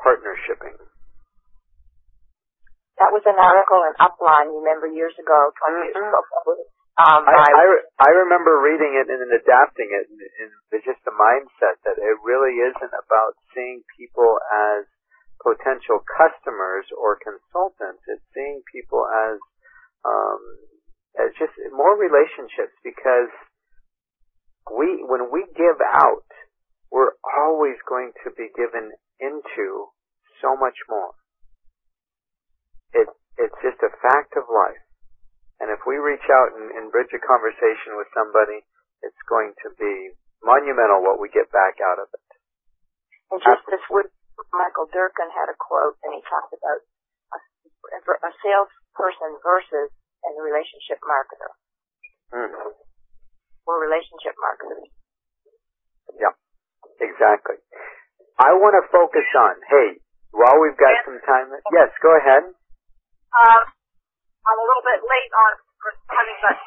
partnershiping. That was an article in Upline, you remember, years ago, 20 years ago. I remember reading it and then adapting it, and it's just the mindset that it really isn't about seeing people as potential customers or consultants. It's seeing people as just more relationships, because when we give out, we're always going to be given into so much more. It's just a fact of life. And if we reach out and bridge a conversation with somebody, it's going to be monumental what we get back out of it. And just this week, Michael Durkin had a quote, and he talked about a salesperson versus a relationship marketer. Mm-hmm. We're relationship marketers. Yeah, exactly. I want to focus on, while we've got some time. Yes, go ahead. I'm a little bit late on responding, but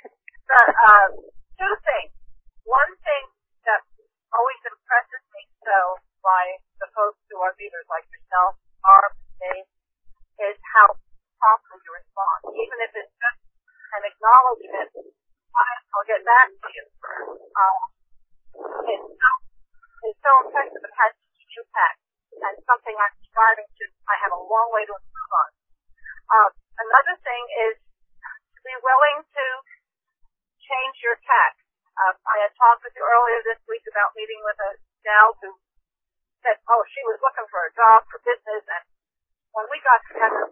two things. One thing that always impresses me so by the folks who are leaders like yourself, Barb, Dave, is how promptly you respond. Even if it's just an acknowledgement, I'll get back to you. It's so impressive. It has huge impact, and something I'm striving to. I have a long way to improve on. Another thing is to be willing to change your tack. I had talked with you earlier this week about meeting with a gal who said, she was looking for a job for business, and when we got together,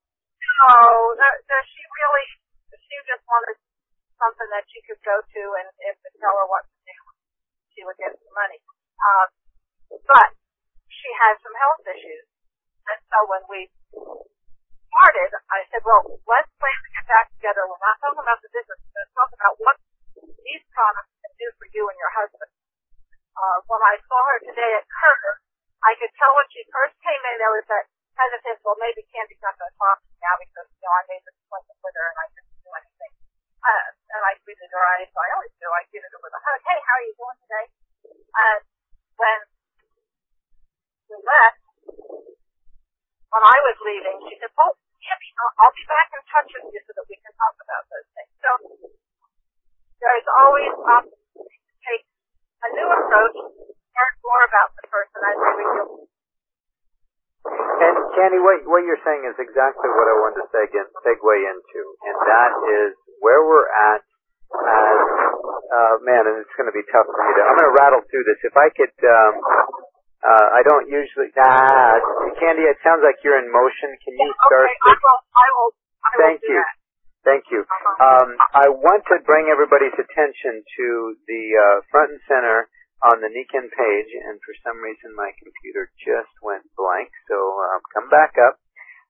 she just wanted something that she could go to, and if they tell her what to do, she would get some money. But she has some health issues, and so when we started, I said, let's plan to get back together. We're not talking about the business. Let's talk about what these products can do for you and your husband. When I saw her today at Kerner, I could tell when she first came in, there was that hesitance, maybe Candy's not going to talk to me now because, I made this appointment with her and I didn't do anything. And I greeted her, I always do. I greeted her with a hug. Hey, how are you doing today? And when we left, when I was leaving, she said, I'll be back in touch with you so that we can talk about those things. So there's always opportunity to take a new approach, learn more about the person as they reveal. And Candy, what you're saying is exactly what I wanted to segue into, and that is where we're at as, and it's going to be tough for me I'm going to rattle through this. If I could, I don't usually, Candy, it sounds like you're in motion. Can you start? Okay, I will Thank do you. That. Thank you. I want to bring everybody's attention to the front and center on the Nikken page, and for some reason my computer just went blank, so come back up.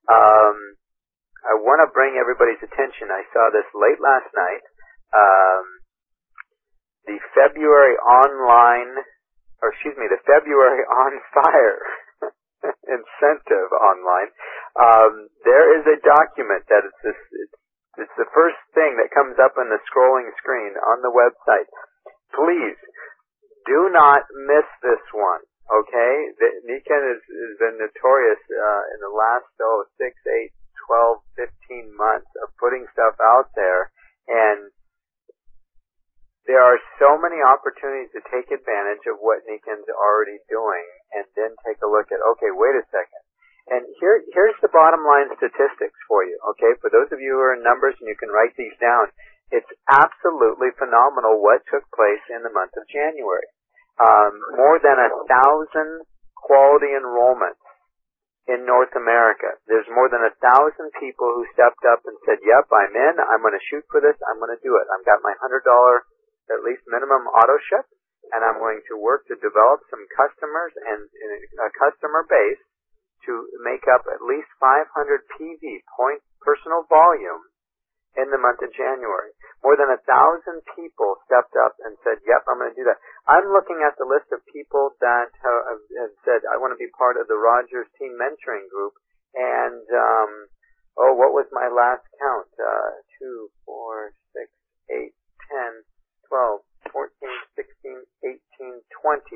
I want to bring everybody's attention. I saw this late last night. The February On Fire incentive online. There is a document that it's the first thing that comes up on the scrolling screen on the website. Please do not miss this one, okay? Nikken has been notorious in the last 6, 8, 12, 15 months of putting stuff out there, and there are so many opportunities to take advantage of what Nikken's already doing and then take a look at, okay, wait a second. And here's the bottom line statistics for you, okay? For those of you who are in numbers and you can write these down, it's absolutely phenomenal what took place in the month of January. More than 1,000 quality enrollments in North America. There's more than 1,000 people who stepped up and said, yep, I'm in, I'm going to shoot for this, I'm going to do it. I've got my $100 at least minimum auto ship, and I'm going to work to develop some customers and a customer base to make up at least 500 PV, point personal volume, in the month of January. More than 1,000 people stepped up and said, yep, I'm going to do that. I'm looking at the list of people that have said, I want to be part of the Rogers Team Mentoring Group, and, what was my last count? 2, 4, 6, 8, 10, 12, 14, 16, 18, 20.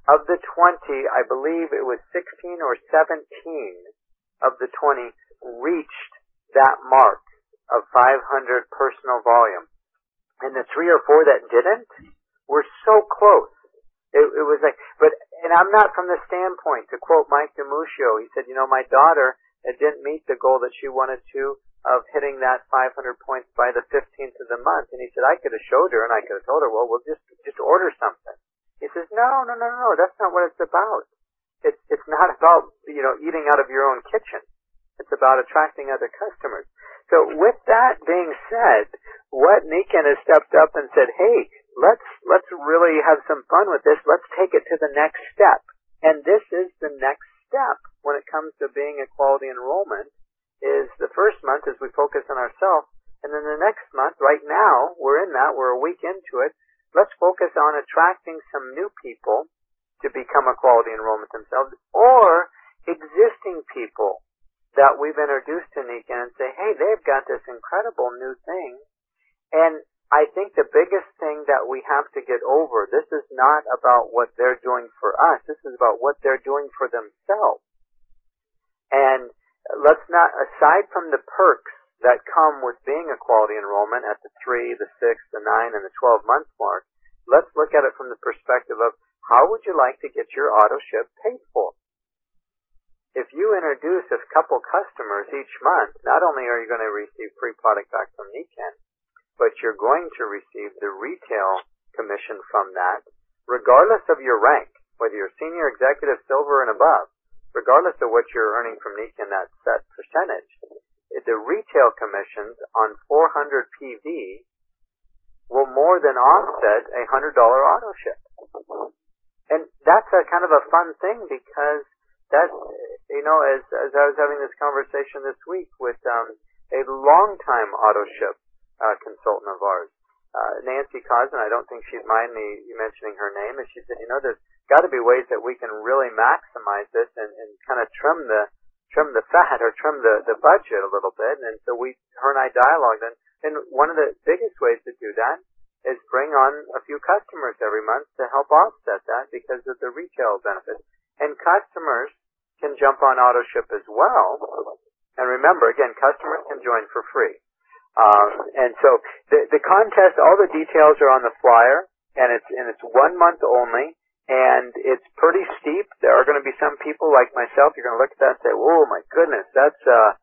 Of the 20, I believe it was 16 or 17 of the 20 reached that mark of 500 personal volume. And the 3 or 4 that didn't were so close. It was like, and I'm not from the standpoint, to quote Mike DiMuscio, he said, my daughter didn't meet the goal that she wanted to of hitting that 500 points by the 15th of the month. And he said, I could have showed her and I could have told her, well, we'll just order something. He says, no, that's not what it's about. It's not about, eating out of your own kitchen. It's about attracting other customers. So with that being said, what Nikken has stepped up and said, hey, let's really have some fun with this. Let's take it to the next step. And this is the next step when it comes to being a quality enrollment, is the first month as we focus on ourselves, and then the next month, right now, we're a week into it, let's focus on attracting some new people to become a quality enrollment themselves, or existing people that we've introduced to Nikken and say, hey, they've got this incredible new thing. And I think the biggest thing that we have to get over, this is not about what they're doing for us, this is about what they're doing for themselves. And let's not, aside from the perks that come with being a quality enrollment at the 3, the 6, the 9, and the 12-month mark, let's look at it from the perspective of how would you like to get your auto ship paid for? If you introduce a couple customers each month, not only are you going to receive free product back from Nikken, but you're going to receive the retail commission from that, regardless of your rank, whether you're senior, executive, silver, and above, regardless of what you're earning from Nikken, that set percentage. The retail commissions on 400 PV will more than offset a $100 auto ship. And that's a kind of a fun thing, because that, as I was having this conversation this week with a longtime auto ship consultant of ours, Nancy Cousin, I don't think she'd mind me mentioning her name, and she said, there's got to be ways that we can really maximize this and kind of trim the fat, or trim the budget a little bit. And so her and I dialogued, and one of the biggest ways to do that is bring on a few customers every month to help offset that because of the retail benefits. And customers can jump on AutoShip as well. And remember, again, customers can join for free. And so the contest, all the details are on the flyer, and it's 1 month only, and it's pretty steep. There are going to be some people like myself, you're going to look at that and say, oh my goodness, that's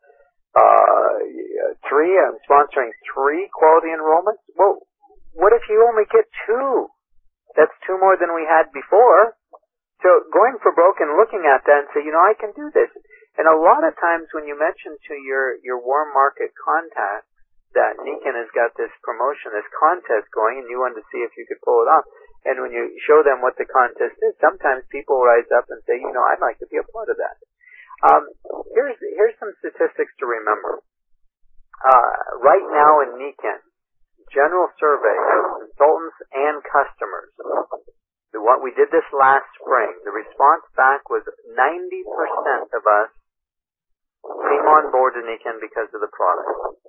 I'm sponsoring 3 quality enrollments. Well, what if you only get 2? That's 2 more than we had before. So going for broke and looking at that and say, I can do this. And a lot of times when you mention to your warm market contacts that Nikken has got this promotion, this contest going, and you wanted to see if you could pull it off, and when you show them what the contest is, sometimes people rise up and say, I'd like to be a part of that. Here's some statistics to remember. Right now in Nikken, general survey of consultants and customers, what we did this last spring, the response back was 90% of us came on board to Nikken because of the product.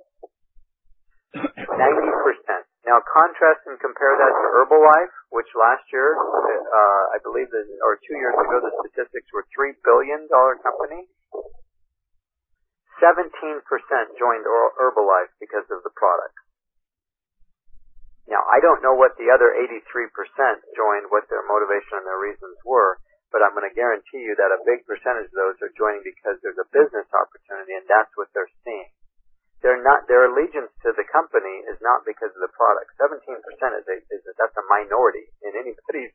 90%. Now contrast and compare that to Herbalife, which last year, I believe, or 2 years ago, the statistics were $3 billion company. 17% joined Herbalife because of the product. Now, I don't know what the other 83% joined, what their motivation and their reasons were, but I'm going to guarantee you that a big percentage of those are joining because there's a business opportunity, and that's what they're seeing. Their allegiance to the company is not because of the product. 17% that's a minority in anybody's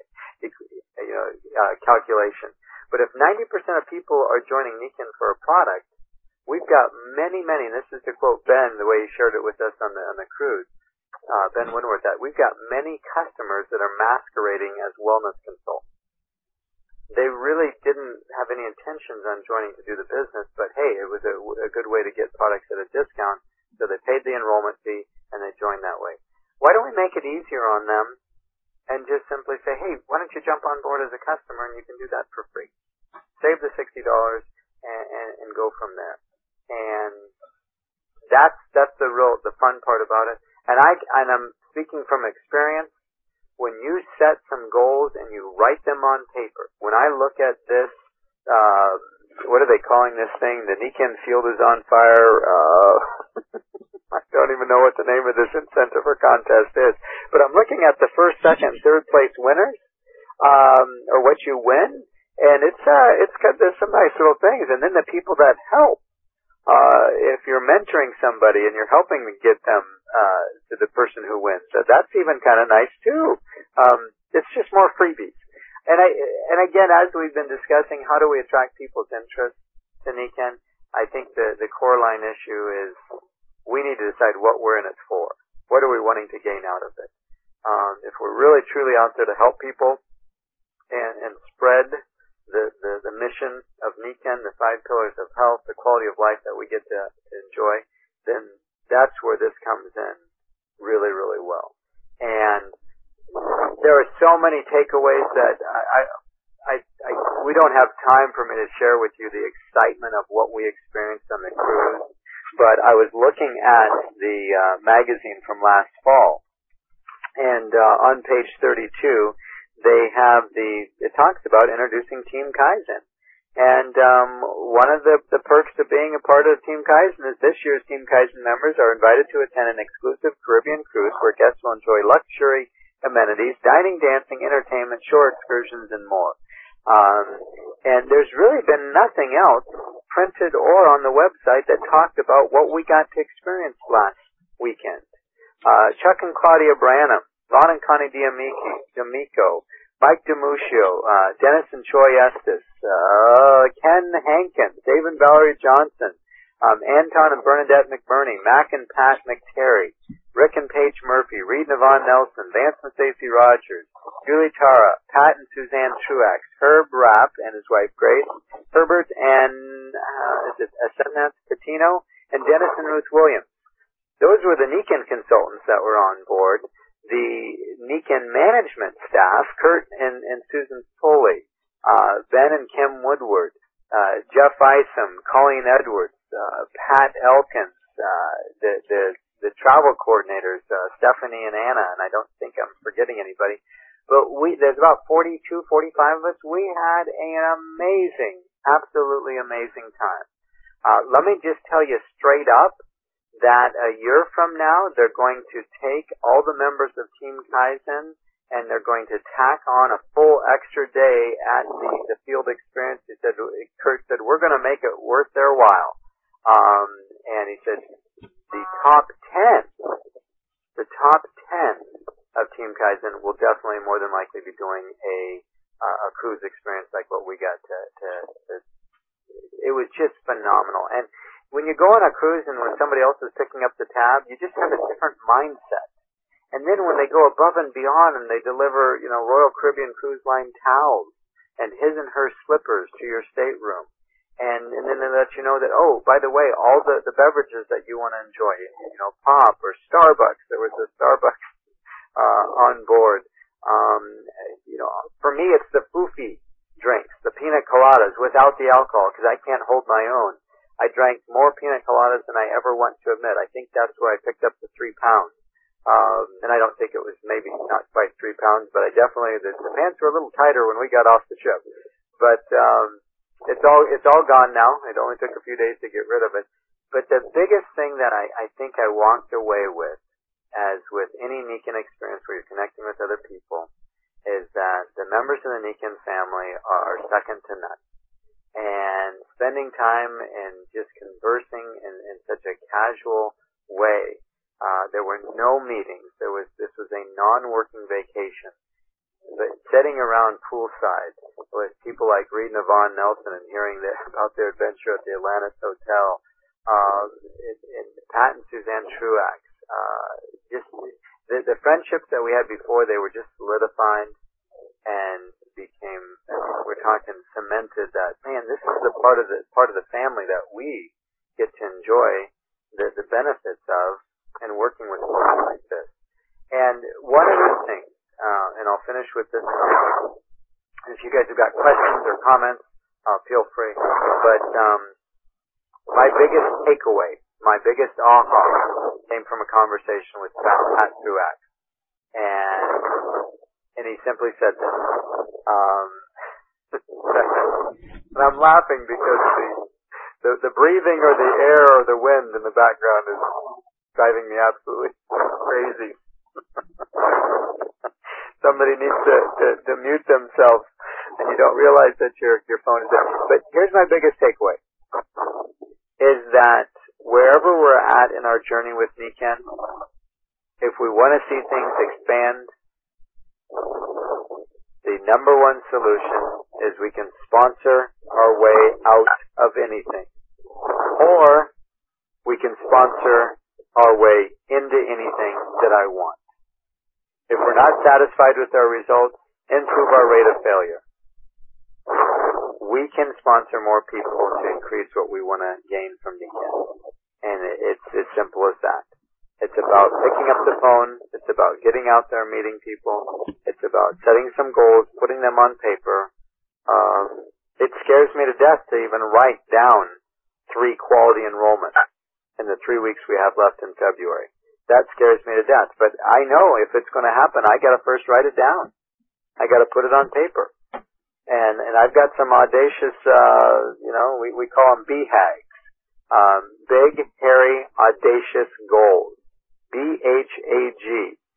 calculation. But if 90% of people are joining Nikken for a product, we've got many, and this is to quote Ben, the way he shared it with us on the cruise, Ben Winworth, that we've got many customers that are masquerading as wellness consultants. They really didn't have any intentions on joining to do the business, but hey, it was a good way to get products at a discount, so they paid the enrollment fee and they joined that way. Why don't we make it easier on them and just simply say, hey, why don't you jump on board as a customer and you can do that for free? Save the $60 and go from there. And that's the fun part about it. And I'm speaking from experience. when you set some goals and you write them on paper, when I look at this, what are they calling this thing? The Nikken field is on fire. I don't even know what the name of this incentive or contest is. But I'm looking at the first, second, third place winners, or what you win, and it's got there's some nice little things. And then the people that help, if you're mentoring somebody and you're helping to get them to the person who wins, that's even kind of nice too. It's just more freebies. And again, as we've been discussing, how do we attract people's interest to Nikken? I think the core line issue is we need to decide what we're in it for. What are we wanting to gain out of it? If we're really truly out there to help people and spread the mission of Nikken, the 5 pillars of health, the quality of life that we get to enjoy, then that's where this comes in really, really well. And there are so many takeaways that we don't have time for me to share with you the excitement of what we experienced on the cruise. But I was looking at the magazine from last fall, and on page 32, they have it talks about introducing Team Kaizen. And one of the perks of being a part of Team Kaizen is this year's Team Kaizen members are invited to attend an exclusive Caribbean cruise where guests will enjoy luxury amenities, dining, dancing, entertainment, shore excursions, and more. And there's really been nothing else printed or on the website that talked about what we got to experience last weekend. Chuck and Claudia Branham, Ron and Connie D'Amico, Mike DeMuccio, Dennis and Troy Estes, Ken Hankins, Dave and Valerie Johnson, Anton and Bernadette McBurney, Mac and Pat McTerry, Rick and Paige Murphy, Reed and Yvonne Nelson, Vance and Stacey Rogers, Julie Tara, Pat and Suzanne Truax, Herb Rapp and his wife Grace, Herbert and Asenath Patino, and Dennis and Ruth Williams. Those were the Nikken consultants that were on board. The Nikken management staff, Kurt and Susan Foley, Ben and Kim Woodward, Jeff Isom, Colleen Edwards, Pat Elkins, the travel coordinators, Stephanie and Anna, and I don't think I'm forgetting anybody. But there's about 42, 45 of us. We had an amazing, absolutely amazing time. Let me just tell you straight up that a year from now, they're going to take all the members of Team Kaizen and they're going to tack on a full extra day at the field experience. Kurt said, we're going to make it worth their while. And he said, the top 10 of Team Kaizen will definitely more than likely be doing a cruise experience like what we got to it was just phenomenal. And when you go on a cruise and when somebody else is picking up the tab, you just have a different mindset. And then when they go above and beyond and they deliver, Royal Caribbean Cruise Line towels and his and her slippers to your stateroom, and then they let you know that, oh, by the way, all the beverages that you want to enjoy, pop or Starbucks. There was a Starbucks on board. For me, it's the foofy drinks, the pina coladas without the alcohol, because I can't hold my own. I drank more pina coladas than I ever want to admit. I think that's where I picked up the 3 pounds. And I don't think it was maybe not quite 3 pounds, but I definitely, the pants were a little tighter when we got off the ship. But, it's all gone now. It only took a few days to get rid of it. But the biggest thing that I think I walked away with, as with any Nikken experience where you're connecting with other people, is that the members of the Nikken family are second to none. And spending time and just conversing in such a casual way. There were no meetings. This was a non-working vacation. But sitting around poolside with people like Reed and Yvonne Nelson and hearing about their adventure at the Atlantis Hotel, and Pat and Suzanne Truax, just the friendships that we had before, they were just solidified and became, we're talking cemented that, man, this is the part of the family that we get to enjoy the benefits of and working with people like this. And one of the things, and I'll finish with this comment. If you guys have got questions or comments, feel free. But my biggest takeaway, my biggest aha came from a conversation with Pat Truax. And and he simply said this. And I'm laughing because the breathing or the air or the wind in the background is driving me absolutely crazy. Somebody needs to mute themselves, and you don't realize that your phone is there. But here's my biggest takeaway, is that wherever we're at in our journey with Nikken, if we want to see things expand, the number one solution is we can sponsor our way out of anything. Or we can sponsor our way into anything that I want. If we're not satisfied with our results, improve our rate of failure. We can sponsor more people to increase what we want to gain from Nikken. And it's as simple as that. It's about picking up the phone. It's about getting out there and meeting people. It's about setting some goals, putting them on paper. It scares me to death to even write down 3 quality enrollments in the 3 weeks we have left in February. That scares me to death. But I know if it's going to happen, I got to first write it down. I got to put it on paper. And I've got some audacious, we call them BHAGs. Big, hairy, audacious goals. BHAG.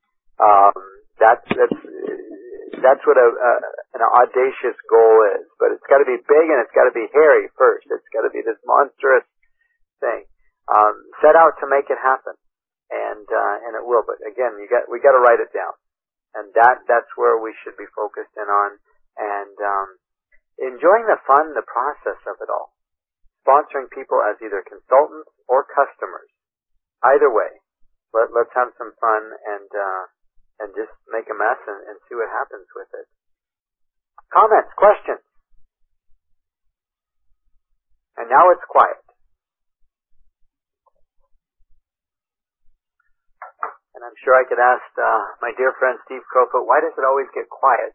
That's what an audacious goal is. But it's got to be big and it's got to be hairy first. It's got to be this monstrous thing. Set out to make it happen. And it will. But again, we got to write it down. And that's where we should be focused in on. And enjoying the fun, the process of it all. Sponsoring people as either consultants or customers. Either way. Let's have some fun and just make a mess and see what happens with it. Comments, questions? And now it's quiet. And I'm sure I could ask my dear friend Steve Crowfoot, why does it always get quiet?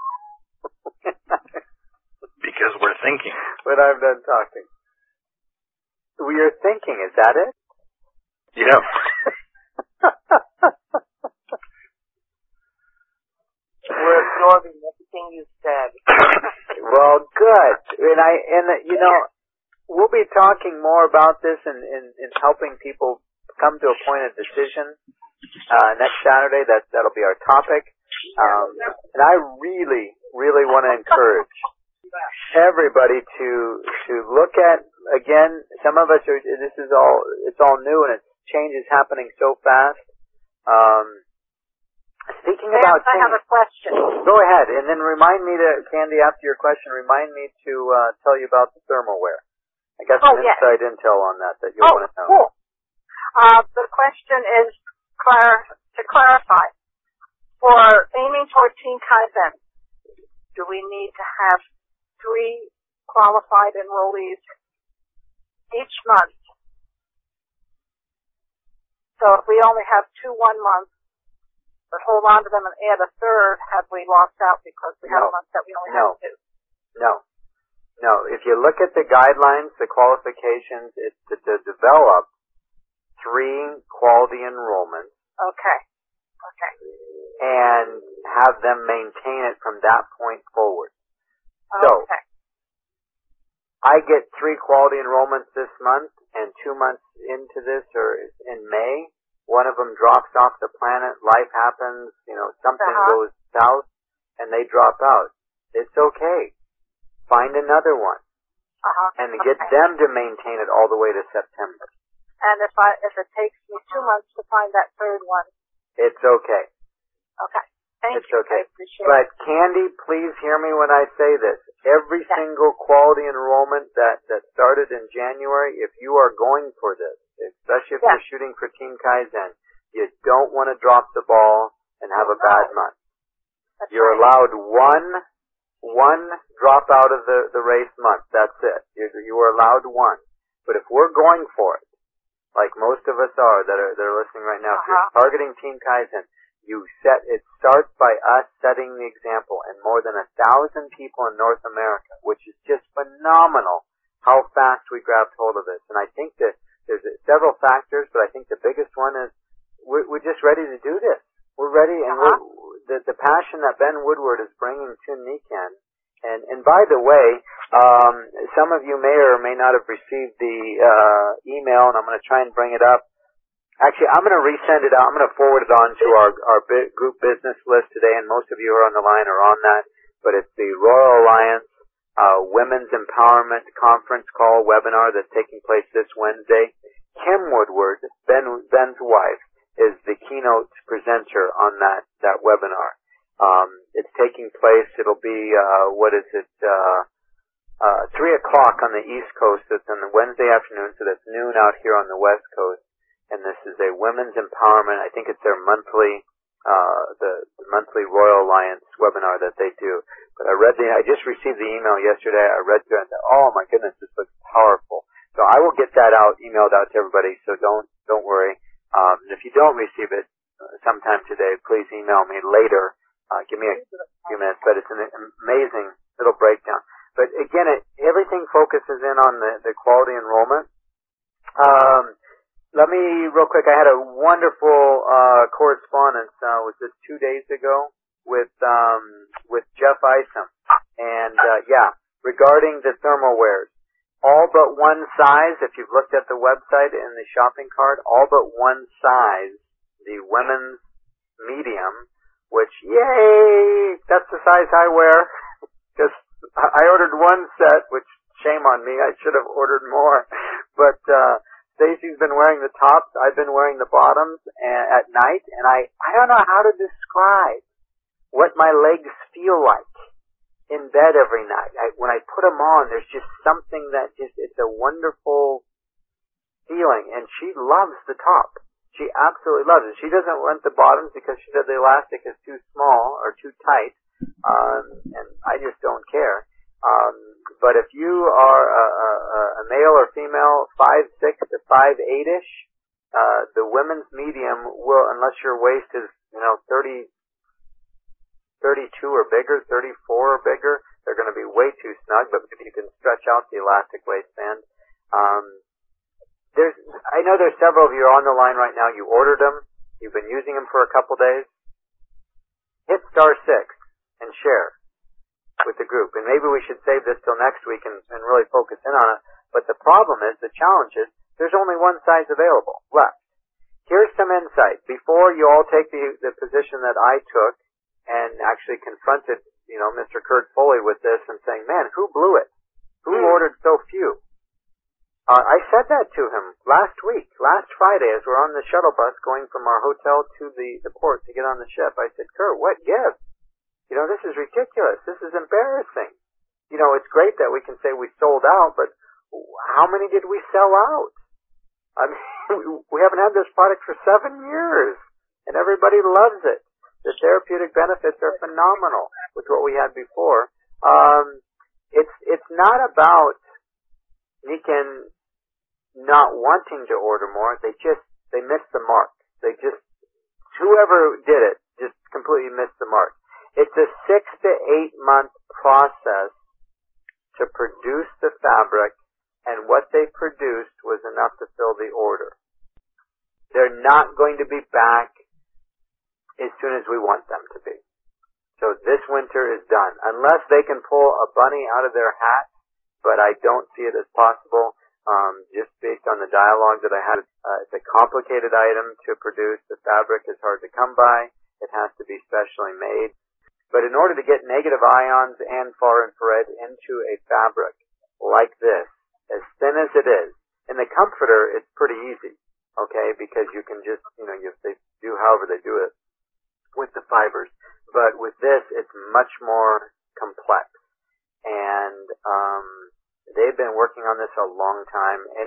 Because we're thinking. When I'm done talking. We are thinking, is that it? Yeah. We're absorbing everything you said. Well, good. We'll be talking more about this in helping people come to a point of decision next Saturday. That'll be our topic. And I really, really want to encourage everybody to look at, again, some of us it's all new and change is happening so fast. Speaking about I have a question. Go ahead, and then remind me Candy, after your question, remind me to tell you about the thermalware. I got some inside intel on that you'll want to know. Cool. The question is, to clarify, for aiming toward Team Kaizen, do we need to have 3 qualified enrollees each month? So if we only have 2 1 month, but hold on to them and add a third, have we lost out because we have a month that we only have 2? No. If you look at the guidelines, the qualifications, it's to develop 3 quality enrollments. Okay. And have them maintain it from that point forward. So, I get 3 quality enrollments this month, and 2 months into this, or in May, one of them drops off the planet, life happens, something goes south, and they drop out. It's okay. Find another one. And get them to maintain it all the way to September. And if it takes me 2 months to find that third one? It's okay. Okay. Thank you. I appreciate it. But Candy, please hear me when I say this. Every single quality enrollment that started in January, if you are going for this, especially if you're shooting for Team Kaizen, you don't want to drop the ball and have a bad month. You're allowed one drop out of the race month. That's it. You are allowed 1. But if we're going for it, like most of us are that are listening right now, if you're targeting Team Kaizen, it starts by us setting the example, and more than 1,000 people in North America, which is just phenomenal how fast we grabbed hold of this. And I think that there's several factors, but I think the biggest one is we're just ready to do this. We're ready, and the passion that Ben Woodward is bringing to NECANN. And by the way, some of you may or may not have received the email, and I'm going to try and bring it up. Actually, I'm going to resend it out. I'm going to forward it on to our group business list today, and most of you who are on the line are on that. But it's the Royal Alliance Women's Empowerment Conference Call webinar that's taking place this Wednesday. Kim Woodward, Ben's wife, is the keynote presenter on that webinar. It's taking place. It'll be 3 o'clock on the East Coast. It's on the Wednesday afternoon, so that's noon out here on the West Coast. And this is a women's empowerment. I think it's their monthly, the monthly Royal Alliance webinar that they do. But I just received the email yesterday. I read through it and said, oh my goodness, this looks powerful. So I will get that emailed out to everybody. So don't worry. And if you don't receive it sometime today, please email me later. Give me a few minutes. But it's an amazing little breakdown. But again, everything focuses in on the quality enrollment. Let me, real quick, I had a wonderful correspondence, was this 2 days ago, with Jeff Isom. And, regarding the thermal wears. All but one size, if you've looked at the website in the shopping cart, all but one size, the women's medium, which, yay, that's the size I wear. Because I ordered one set, which, shame on me, I should have ordered more. But, Stacy's been wearing the tops. I've been wearing the bottoms at night, and I don't know how to describe what my legs feel like in bed every night. When I put them on, there's just something that it's a wonderful feeling, and she loves the top. She absolutely loves it. She doesn't want the bottoms because she said the elastic is too small or too tight, and I just don't care. But if you are a male or female, 5'6" to 5'8"-ish, the women's medium will, unless your waist is, 32 or bigger, 34 or bigger, they're going to be way too snug, but if you can stretch out the elastic waistband. I know there's several of you on the line right now. You ordered them. You've been using them for a couple days. Hit *6 and share with the group. And maybe we should save this till next week and really focus in on it. But the problem is, the challenge is, there's only one size available left. Here's some insight. Before you all take the position that I took and actually confronted, Mr. Kurt Foley with this and saying, man, who blew it? Who ordered so few? I said that to him last Friday, as we're on the shuttle bus going from our hotel to the port to get on the ship. I said, Kurt, what gives? This is ridiculous. This is embarrassing. It's great that we can say we sold out, but how many did we sell out? I mean, we haven't had this product for 7 years, and everybody loves it. The therapeutic benefits are phenomenal with what we had before. It's not about NECANN not wanting to order more. They missed the mark. Whoever did it just completely missed the mark. It's a 6 to 8 month process to produce the fabric, and what they produced was enough to fill the order. They're not going to be back as soon as we want them to be. So this winter is done. Unless they can pull a bunny out of their hat, but I don't see it as possible, just based on the dialogue that I had. It's a complicated item to produce. The fabric is hard to come by. It has to be specially made. But in order to get negative ions and far infrared into a fabric like this, as thin as it is, in the comforter, it's pretty easy, okay, because you can just, they do however they do it with the fibers. But with this, it's much more complex. And they've been working on this a long time, and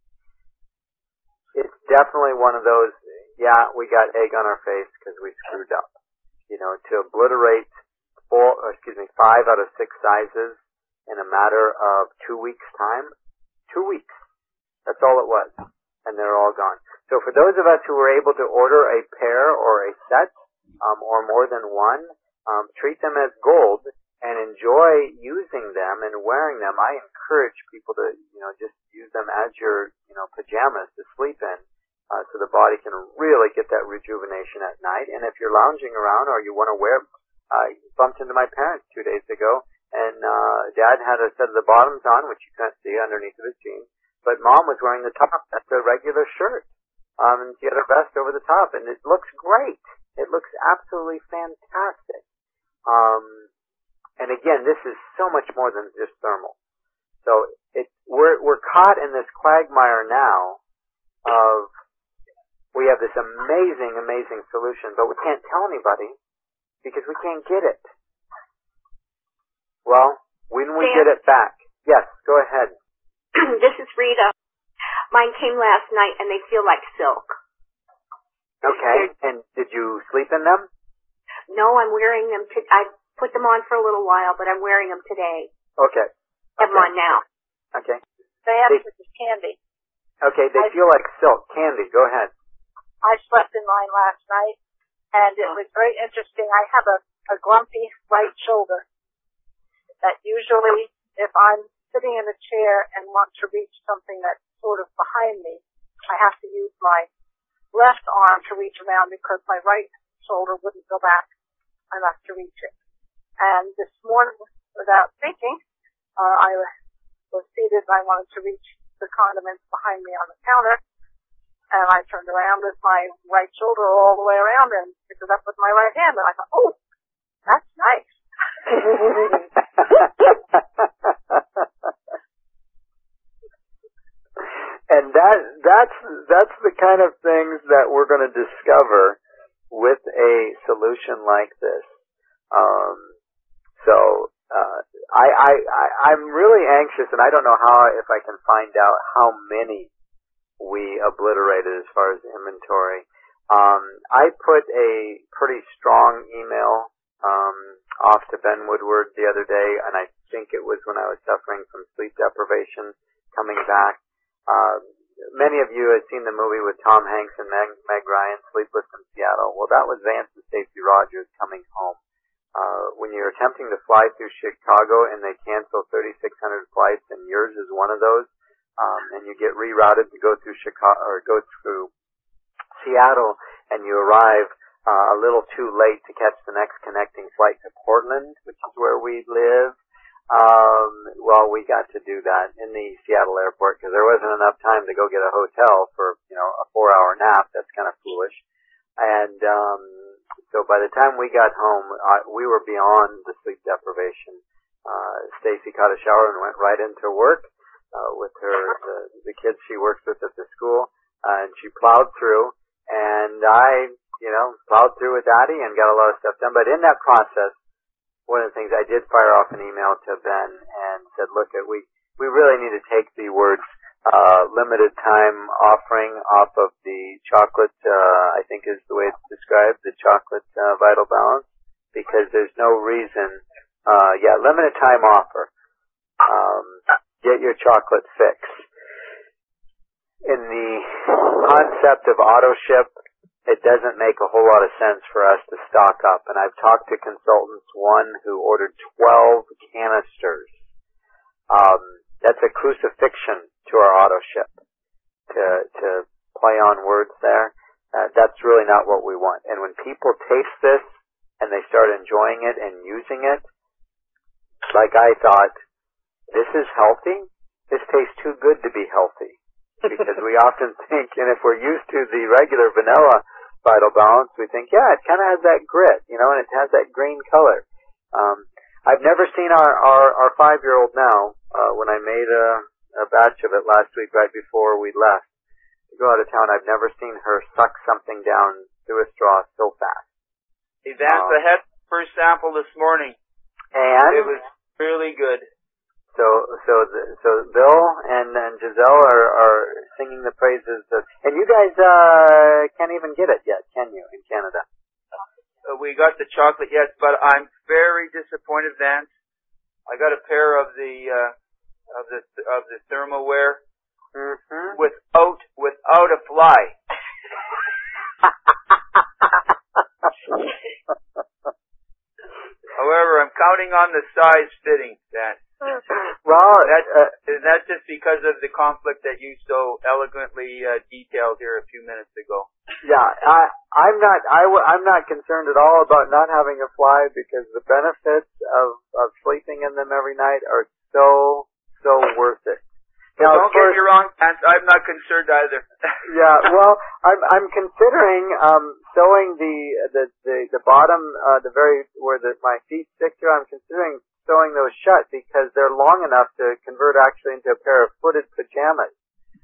it's definitely one of those, we got egg on our face because we screwed up. To obliterate 5 out of 6 sizes in a matter of 2 weeks' time. 2 weeks. That's all it was. And they're all gone. So for those of us who were able to order a pair or a set, or more than one, treat them as gold and enjoy using them and wearing them. I encourage people to, just use them as your, pajamas to sleep in. so the body can really get that rejuvenation at night. And if you're lounging around or you want to wear, bumped into my parents 2 days ago, and Dad had a set of the bottoms on, which you can't see underneath of his jeans, but Mom was wearing the top. That's a regular shirt. And she had a vest over the top, and it looks great. It looks absolutely fantastic. And again, this is so much more than just thermal. So we're caught in this quagmire now of we have this amazing solution, but we can't tell anybody because we can't get it. Well, when we get it back, yes, go ahead. This is Rita. Mine came last night, and they feel like silk. Okay, and did you sleep in them? No, I'm wearing them. I put them on for a little while, but I'm wearing them today. Okay. I have them on now. Okay. They have this is Candy. Okay, they feel like silk. Candy, go ahead. I slept in mine last night, and it was very interesting. I have a grumpy right shoulder that usually, if I'm sitting in a chair and want to reach something that's sort of behind me, I have to use my left arm to reach around because my right shoulder wouldn't go back enough to reach it. And this morning, without thinking, I was seated and I wanted to reach the condiments behind me on the counter, and I turned around with my right shoulder all the way around and picked it up with my right hand, and I thought, oh, that's nice. And that's the kind of things that we're going to discover with a solution like this. I'm really anxious, and I don't know if I can find out how many we obliterated as far as inventory. I put a pretty strong email off to Ben Woodward the other day, and I think it was when I was suffering from sleep deprivation coming back. Many of you had seen the movie with Tom Hanks and Meg Ryan, Sleepless in Seattle. Well, that was Vance and Stacey Rogers coming home. When you're attempting to fly through Chicago and they cancel 3,600 flights and yours is one of those, and you get rerouted to go through Chicago or go through Seattle, and you arrive a little too late to catch the next connecting flight to Portland, which is where we live. Well, we got to do that in the Seattle airport because there wasn't enough time to go get a hotel for, a 4-hour nap. That's kind of foolish. And, so by the time we got home, we were beyond the sleep deprivation. Stacy caught a shower and went right into work, with the kids she works with at the school, and she plowed through, and I, plowed through with Addie and got a lot of stuff done. But in that process, one of the things I did fire off an email to Ben and said, look, we really need to take the words limited time offering off of the chocolate, I think is the way it's described, the chocolate Vital Balance, because there's no reason, limited time offer. Get your chocolate fix. In the concept of auto ship, it doesn't make a whole lot of sense for us to stock up. And I've talked to consultants, one who ordered 12 canisters. That's a crucifixion to our auto ship. To play on words there, that's really not what we want. And when people taste this and they start enjoying it and using it, like I thought, this is healthy. This tastes too good to be healthy. Because we often think, and if we're used to the regular vanilla Vital Balance, we think, yeah, it kind of has that grit, and it has that green color. I've never seen our 5-year-old now, when I made a batch of it last week right before we left to go out of town, I've never seen her suck something down through a straw so fast. Hey, Vance, I had the first sample this morning. And? It was really good. So Bill and Giselle are singing the praises of, and you guys, can't even get it yet, can you, in Canada? We got the chocolate yet, but I'm very disappointed, Vance. I got a pair of the thermalware without a fly. However, I'm counting on the size fitting, Vance. Well, that that's just because of the conflict that you so eloquently detailed here a few minutes ago. Yeah, I'm not concerned at all about not having a fly because the benefits of sleeping in them every night are so worth it. Now, don't get me wrong, Lance, I'm not concerned either. Yeah, well, I'm considering sewing the bottom, the very where my feet stick to. I'm considering sewing those shut because they're long enough to convert actually into a pair of footed pajamas.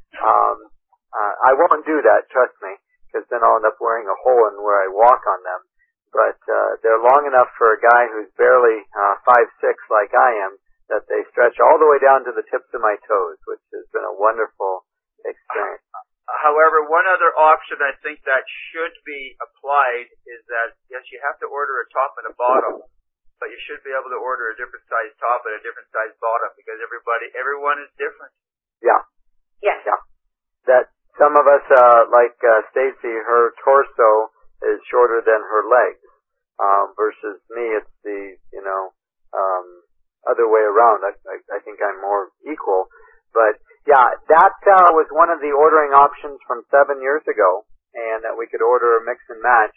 I won't do that, trust me, because then I'll end up wearing a hole in where I walk on them. But they're long enough for a guy who's barely 5'6" like I am, that they stretch all the way down to the tips of my toes, which has been a wonderful experience. However, one other option I think that should be applied is that, yes, you have to order a top and a bottom, but you should be able to order a different size top and a different size bottom because everyone is different. Yeah. Yes. Yeah. That some of us, like Stacy, her torso is shorter than her legs, versus me, it's the, other way around. I think I'm more equal. But yeah, that was one of the ordering options from 7 years ago, and that we could order a mix and match.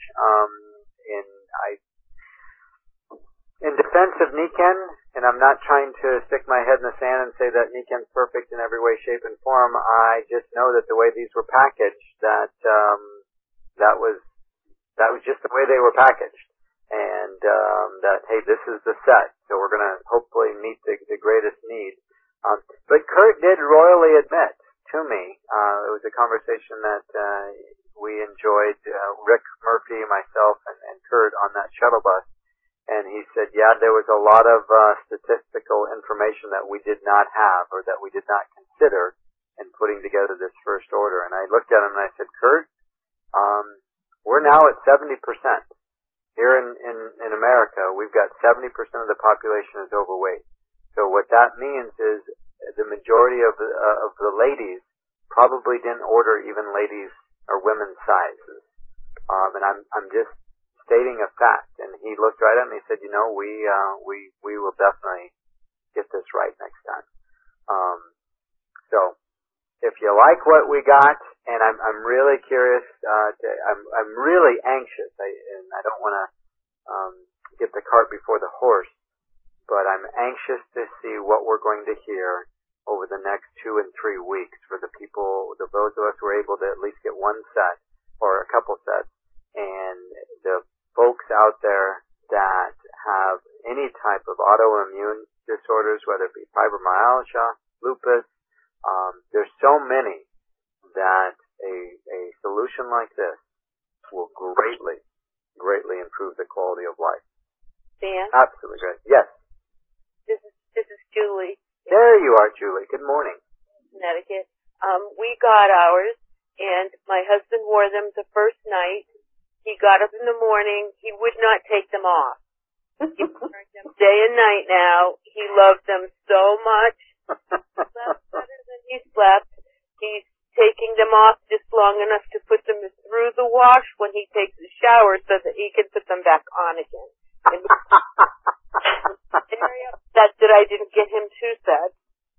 In defense of Niken, and I'm not trying to stick my head in the sand and say that Niken's perfect in every way, shape, and form. I just know that the way these were packaged, that was just the way they were packaged. And that, hey, this is the set, so we're going to hopefully meet the greatest need. But Kurt did royally admit to me, it was a conversation that we enjoyed, Rick Murphy, myself, and Kurt on that shuttle bus, and he said, yeah, there was a lot of statistical information that we did not have or that we did not consider in putting together this first order. And I looked at him and I said, Kurt, we're now at 70%. Here in America, we've got 70% of the population is overweight. So what that means is the majority of the ladies probably didn't order even ladies or women's sizes. And I'm just stating a fact. And he looked right at me and said, we will definitely get this right next time. So if you like what we got, and I'm really curious, I'm really anxious, and I don't want to get the cart before the horse, but I'm anxious to see what we're going to hear over the next 2 and 3 weeks for those of us who are able to at least get one set or a couple sets, and the folks out there that have any type of autoimmune disorders, whether it be fibromyalgia, lupus, there's so many that a solution like this will greatly improve the quality of life. Dan? Absolutely great. Yes. This is Julie. There you are, Julie. Good morning. Connecticut. We got ours, and my husband wore them the first night. He got up in the morning. He would not take them off. He wears them day and night now. He loved them so much. He slept better than he slept. He's taking them off just long enough to put them through the wash when he takes a shower so that he can put them back on again. And very upset that I didn't get him 2 sets.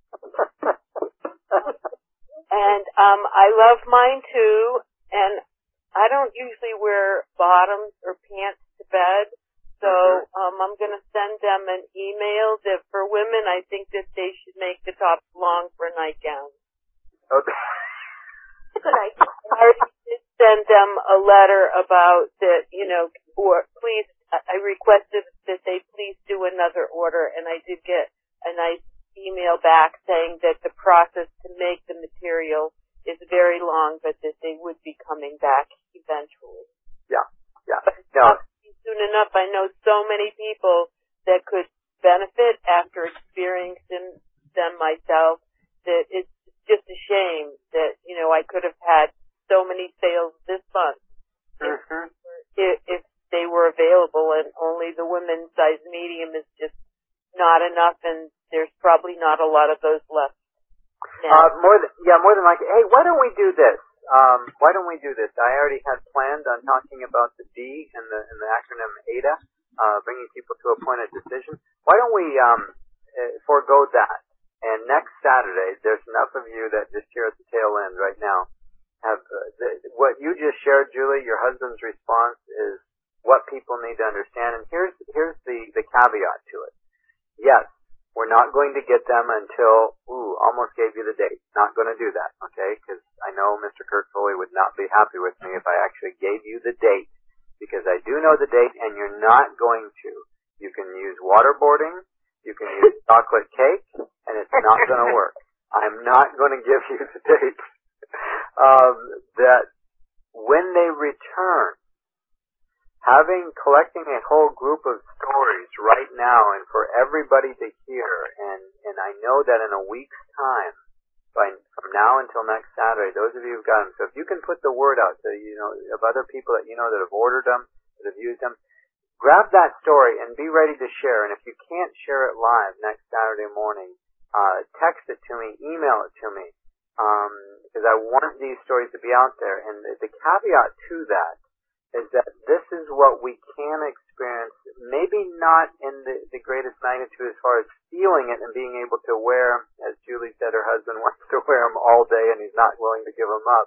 And I love mine too, and I don't usually wear bottoms or pants to bed, so I'm going to send them an email that for women I think that they should make the tops long for nightgowns. Okay. Good idea. I did send them a letter about that, or please, I requested that they please do another order, and I did get a nice email back saying that the process to make the material is very long, but that they would be coming back eventually. Yeah. But No. soon enough, I know so many people that could benefit after experiencing them myself that it's just a shame that, I could have had so many sales this month if they were available, and only the women's size medium is just not enough, and there's probably not a lot of those left now. More than likely. Hey, why don't we do this? I already had planned on talking about the D and the acronym ADA, bringing people to a point of decision. Why don't we forego that And next Saturday, there's enough of you that just here at the tail end right now have what you just shared, Julie. Your husband's response is what people need to understand. And here's the caveat to it. Yes, we're not going to get them until, almost gave you the date. Not going to do that, okay? Because I know Mr. Kirk Foley would not be happy with me if I actually gave you the date, because I do know the date and you're not going to. You can use waterboarding, you can use chocolate cake, and it's not going to work. I'm not going to give you the date. That when they return, collecting a whole group of stories right now and for everybody to hear, and I know that in a week's time, from now until next Saturday, those of you who've got them, so if you can put the word out to, of other people that you know that have ordered them, that have used them, grab that story and be ready to share. And if you can't share it live next Saturday morning, text it to me, email it to me, because I want these stories to be out there. And the caveat to that is that this is what we can experience, maybe not in the greatest magnitude as far as feeling it and being able to wear, as Julie said, her husband wants to wear them all day and he's not willing to give them up.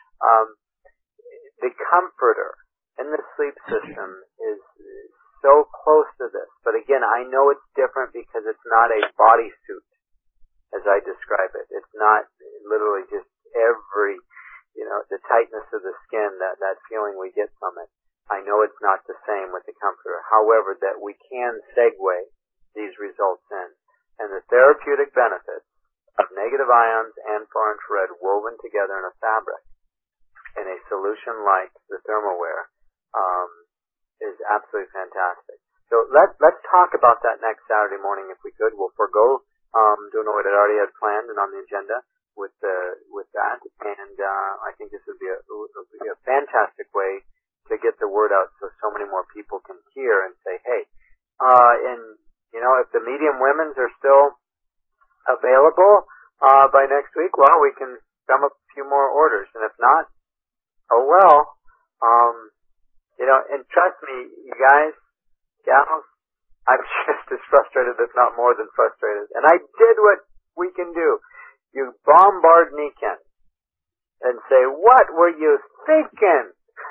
The comforter in the sleep system is so close to this. But again, I know it's different because it's not a bodysuit, as I describe it. It's not literally just every, the tightness of the skin, that feeling we get from it. I know it's not the same with the comforter. However, that we can segue these results in. And the therapeutic benefits of negative ions and far infrared woven together in a fabric in a solution like the Thermaware is absolutely fantastic. So let's talk about that next Saturday morning if we could. We'll forego doing what I already had planned and on the agenda with that, and I think this would be a fantastic way to get the word out so many more people can hear and say, hey, and if the medium women's are still available by next week, well, we can drum up a few more orders, and if not, oh well. And trust me, you guys, gals, I'm just as frustrated, if not more than frustrated. And I did what we can do. You bombard Niken and say, what were you thinking?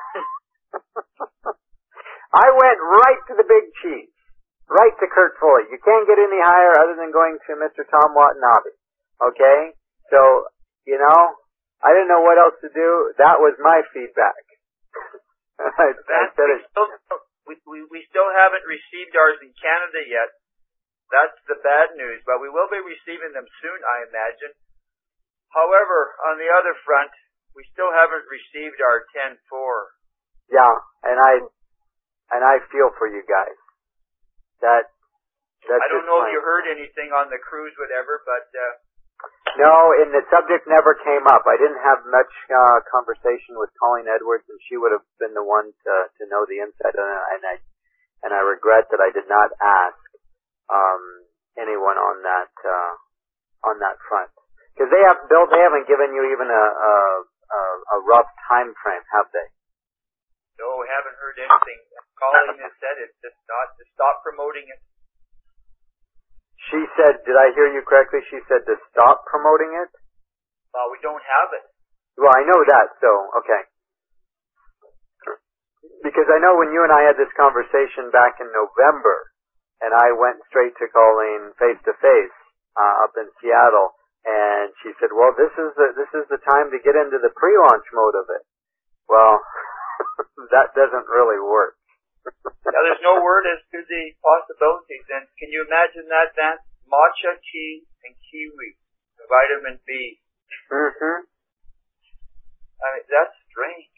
I went right to the big cheese, right to Kirk Foley. You can't get any higher other than going to Mr. Tom Watanabe. Okay? So, I didn't know what else to do. That was my feedback. I said it. We still haven't received ours in Canada yet. That's the bad news, but we will be receiving them soon, I imagine. However, on the other front, we still haven't received our 10-4. Yeah, and I feel for you guys. That's I don't know if you heard anything on the cruise, whatever, but no, and the subject never came up. I didn't have much conversation with Colleen Edwards, and she would have been the one to know the inside, and I regret that I did not ask anyone on that front, because they haven't given you even a rough time frame, have they? No, we haven't heard anything. Colleen has said it's just not to stop promoting it. She said, did I hear you correctly? She said to stop promoting it? Well, we don't have it. Well, I know that, so, okay. Because I know when you and I had this conversation back in November, and I went straight to Colleen face to face, up in Seattle, and she said, well, this is the time to get into the pre-launch mode of it. Well, that doesn't really work. Now, there's no word as to the possibilities. And can you imagine that, Dan? Matcha tea and kiwi, vitamin B. Mm-hmm. I mean, that's strange.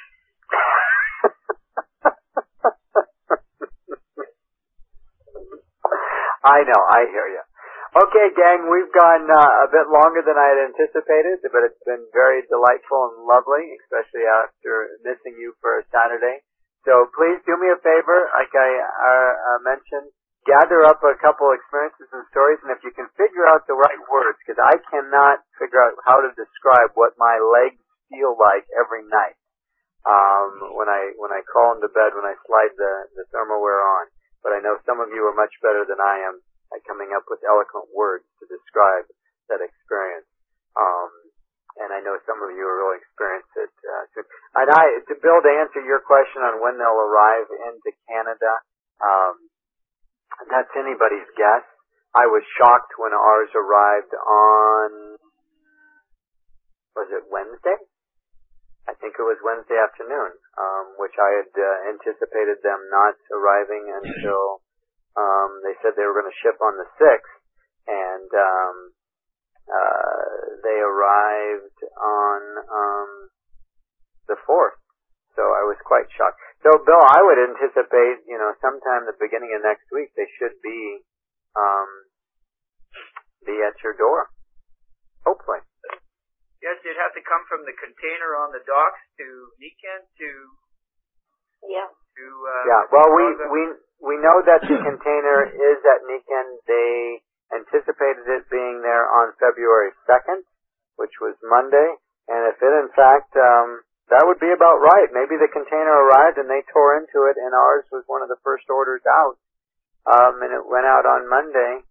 I know, I hear you. Okay, gang, we've gone a bit longer than I had anticipated, but it's been very delightful and lovely, especially after missing you for a Saturday. So please do me a favor, like I mentioned, gather up a couple experiences and stories, and if you can figure out the right words, because I cannot figure out how to describe what my legs feel like every night when I crawl into bed, when I slide the Thermaware on. But I know some of you are much better than I am at coming up with eloquent words to describe that experience. And I know some of you are really experienced it. And Bill, to answer your question on when they'll arrive into Canada, that's anybody's guess. I was shocked when ours arrived on, was it Wednesday? I think it was Wednesday afternoon, which I had anticipated them not arriving until they said they were going to ship on the 6th, and they arrived on the 4th. So I was quite shocked. So, Bill, I would anticipate, sometime the beginning of next week they should be at your door. Hopefully. Yes, it'd have to come from the container on the docks to Niken Yeah. Well, we know that the container is at Niken. They anticipated it being there on February 2nd, which was Monday. And if it, in fact, that would be about right. Maybe the container arrived and they tore into it, and ours was one of the first orders out. And it went out on Monday.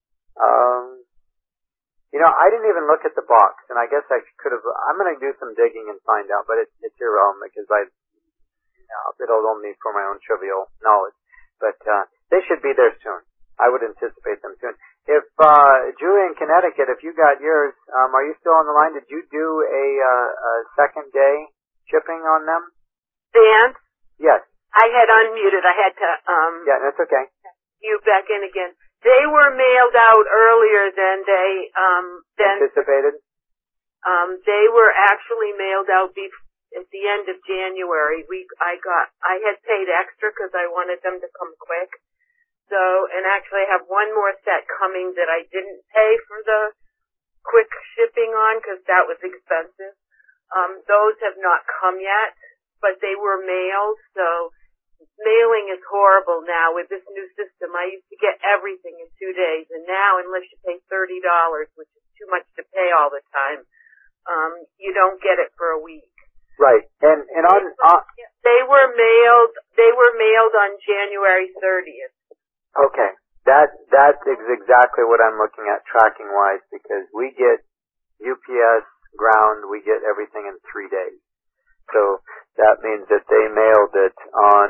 I didn't even look at the box, and I guess I could have. I'm going to do some digging and find out, but it's irrelevant because it'll only be for my own trivial knowledge. But they should be there soon. I would anticipate them soon. If Julie in Connecticut, if you got yours, are you still on the line? Did you do a second day shipping on them? Dan? Yes. I had unmuted. I had to Yeah, that's okay. You back in again. They were mailed out earlier than they anticipated. They were actually mailed out at the end of January. I had paid extra because I wanted them to come quick. So, and actually I have one more set coming that I didn't pay for the quick shipping on because that was expensive. Those have not come yet, but they were mailed. So mailing is horrible now with this new system. I used to get everything in 2 days, and now unless you pay $30, which is too much to pay all the time, you don't get it for a week. Right. And they were mailed on January 30th. Okay. That is exactly what I'm looking at tracking wise, because we get UPS ground, we get everything in 3 days. So that means that they mailed it on,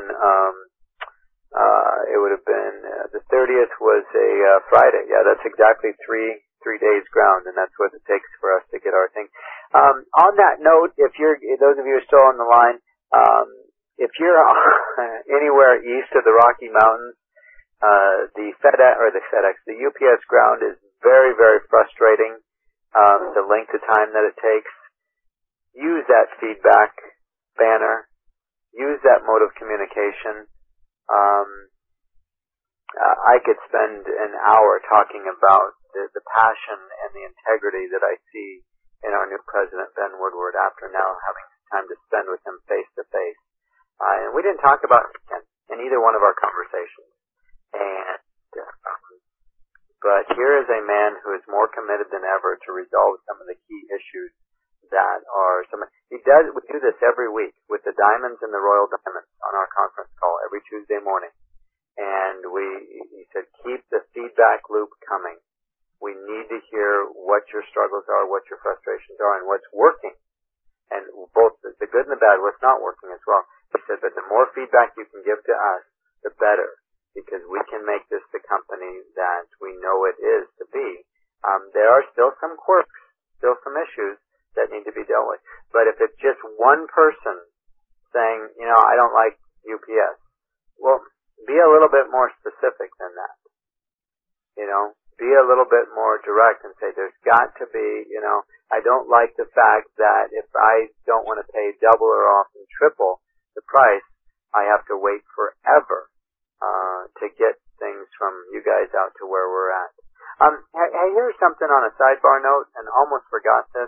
it would have been, the 30th was a Friday. Yeah, that's exactly three days ground, and that's what it takes for us to get our thing. On that note, those of you who are still on the line, if you're anywhere east of the Rocky Mountains, the UPS ground is very, very frustrating. The length of time that it takes. Use that feedback banner. Use that mode of communication. I could spend an hour talking about the passion and the integrity that I see in our new president, Ben Woodward, after now having time to spend with him face to face. And we didn't talk about it in either one of our conversations. But here is a man who is more committed than ever to resolve some of the key issues that are we do this every week with the Diamonds and the Royal Diamonds on our conference call every Tuesday morning. And he said, keep the feedback loop coming. We need to hear what your struggles are, what your frustrations are, and what's working. And both the good and the bad, what's not working as well. He said that the more feedback you can give to us, the better, because we can make this the company that we know it is to be. There are still some quirks, still some issues that need to be dealt with. But if it's just one person saying, I don't like UPS, well, be a little bit more specific than that. Be a little bit more direct and say there's got to be, I don't like the fact that if I don't want to pay double or often triple the price, I have to wait forever to get things from you guys out to where we're at. Hey, here's something on a sidebar note, and almost forgot this.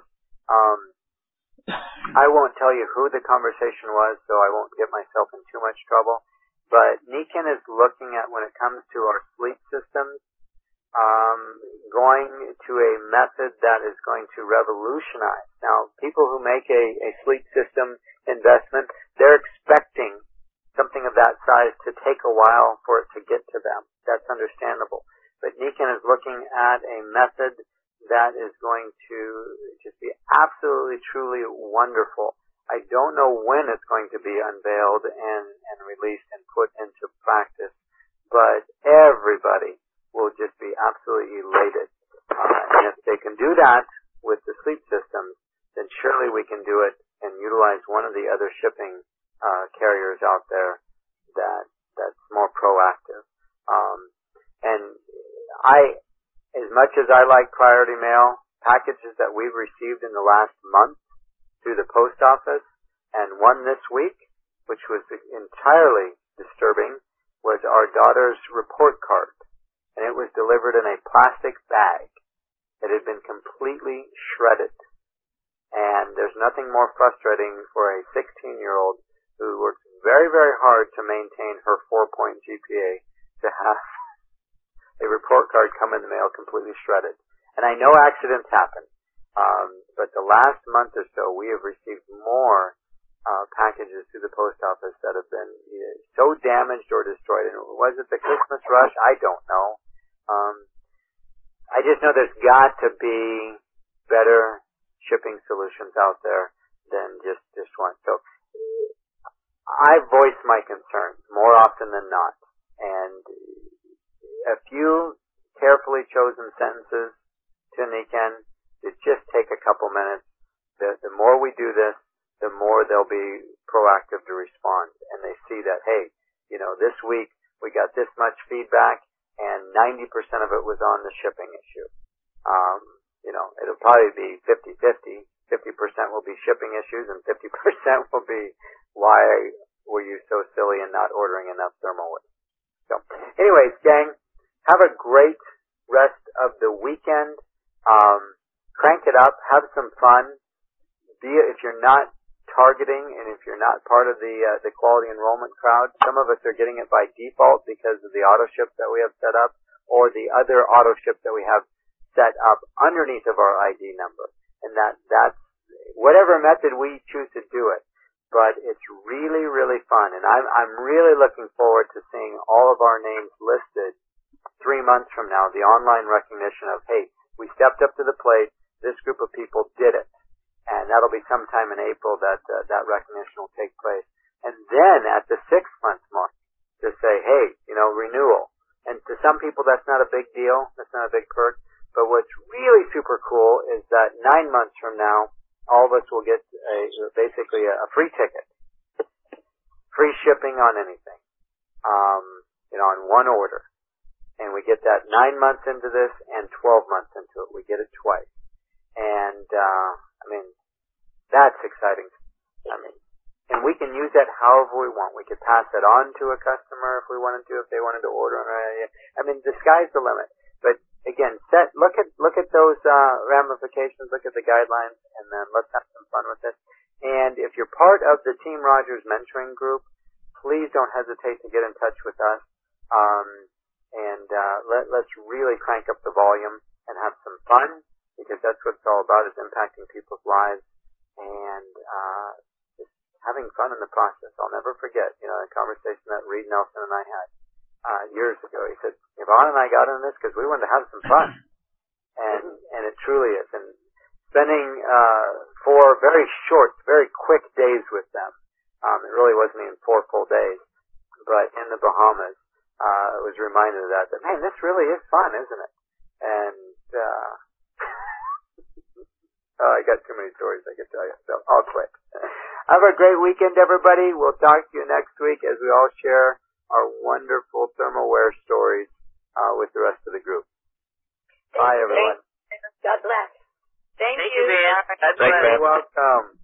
I won't tell you who the conversation was, so I won't get myself in too much trouble. But Niken is looking at, when it comes to our sleep systems, going to a method that is going to revolutionize. Now, people who make a sleep system investment, they're expecting something of that size to take a while for it to get to them. That's understandable. but Nikken is looking at a method that is going to just be absolutely, truly wonderful. I don't know when it's going to be unveiled and released and put into practice, but everybody will just be absolutely elated. And if they can do that with the sleep systems, then surely we can do it and utilize one of the other shipping carriers out there that's more proactive. And as much as I like Priority Mail, packages that we've received in the last month through the post office, and one this week, which was entirely disturbing, was our daughter's report card. And it was delivered in a plastic bag that had been completely shredded. And there's nothing more frustrating for a 16-year-old who works very, very hard to maintain her 4-point GPA to have a report card come in the mail completely shredded. And I know accidents happen, but the last month or so we have received more packages through the post office that have been either so damaged or destroyed. And was it the Christmas rush? I don't know. I just know there's got to be better shipping solutions out there than just one. So I voice my concerns more often than not. And a few carefully chosen sentences to Nikken, it just take a couple minutes. The more we do this, the more they'll be proactive to respond. And they see that, hey, this week we got this much feedback and 90% of it was on the shipping issue. It'll probably be 50-50. 50% will be shipping issues and 50% will be why were you so silly and not ordering enough Thermalwood. So anyways, gang, have a great rest of the weekend. Crank it up. Have some fun. If you're not targeting and if you're not part of the quality enrollment crowd, some of us are getting it by default because of the auto ship that we have set up or the other auto ship that we have set up underneath of our ID number. And that's whatever method we choose to do it. But it's really, really fun. And I'm really looking forward to seeing all of our names listed 3 months from now, the online recognition of, hey, we stepped up to the plate, this group of people did it. And that'll be sometime in April that recognition will take place. And then at the 6-month mark, to say, hey, renewal. And to some people that's not a big deal, that's not a big perk. But what's really super cool is that 9 months from now, all of us will get basically a free ticket. Free shipping on anything. On one order. And we get that 9 months into this and 12 months into it. We get it twice. And, that's exciting. And we can use that however we want. We could pass it on to a customer if we wanted to, if they wanted to order. The sky's the limit. But again, look at those, ramifications, look at the guidelines, and then let's have some fun with it. And if you're part of the Team Rogers mentoring group, please don't hesitate to get in touch with us. Let's really crank up the volume and have some fun, because that's what it's all about, is impacting people's lives and just having fun in the process. I'll never forget, the conversation that Reed Nelson and I had years ago. He said, Yvonne and I got in this because we wanted to have some fun. And it truly is. And spending 4 very short, very quick days with them, it really wasn't even 4 full days, but in the Bahamas, I was reminded of that, man, this really is fun, isn't it? And I got too many stories I could tell you, so I'll quit. Have a great weekend, everybody. We'll talk to you next week as we all share our wonderful thermalware stories with the rest of the group. Bye, everyone. God bless. Thank Thank you. you, man. Thanks, man. You're welcome.